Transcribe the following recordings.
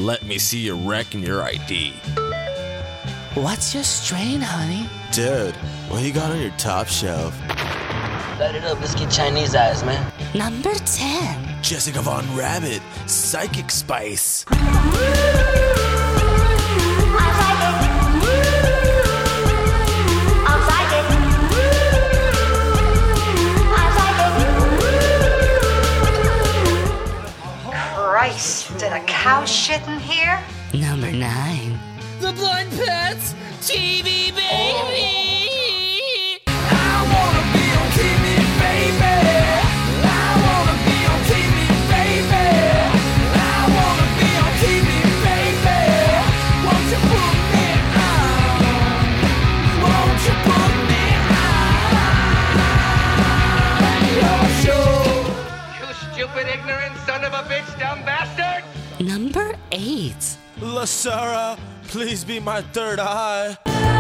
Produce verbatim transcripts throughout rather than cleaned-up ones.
Let me see your rec and your I D. What's your strain, honey? Dude, what you got on your top shelf? Light it up, let's get Chinese eyes, man. Number ten. Jessica Von Rabbit, Psychic Spice. Christ, did a cow shit in here? Number nine. The Blind Pets T V baby. I wanna be on T V, baby. I wanna be on T V, baby. I wanna be on T V, baby. Won't you put me on? Won't you put me on your show? You stupid, ignorant son of a bitch, dumb bastard! Number eight. La Sarah, please be my third eye.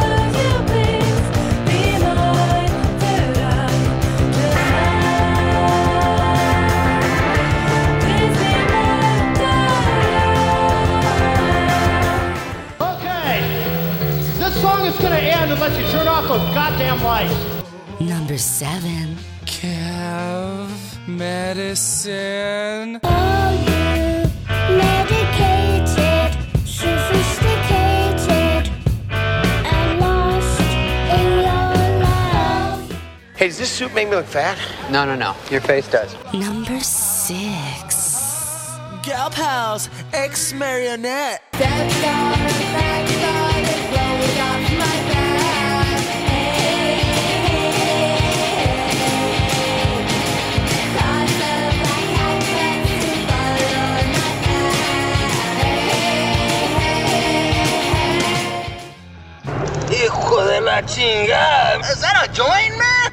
Okay, this song is gonna end unless you turn off those goddamn lights. Number seven. Cav medicine. Oh, you medicated, sophisticated, and lost in your love. Hey, does this suit make me look fat? No, no, no. Your face does. Number six. Gal Pals, ex-marionette. Hijo de la chingada. Is that a joint, man?